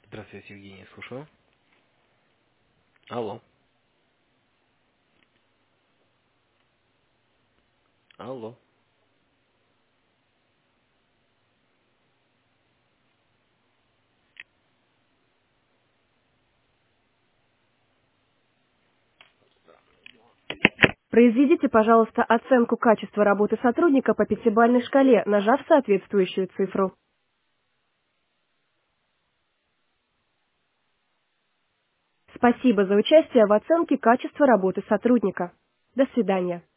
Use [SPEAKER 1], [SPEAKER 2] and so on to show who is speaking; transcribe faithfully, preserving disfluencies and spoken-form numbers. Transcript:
[SPEAKER 1] Здравствуйте, Евгений, слушаю. Алло. Алло.
[SPEAKER 2] Произведите, пожалуйста, оценку качества работы сотрудника по пятибалльной шкале, нажав соответствующую цифру. Спасибо за участие в оценке качества работы сотрудника. До свидания.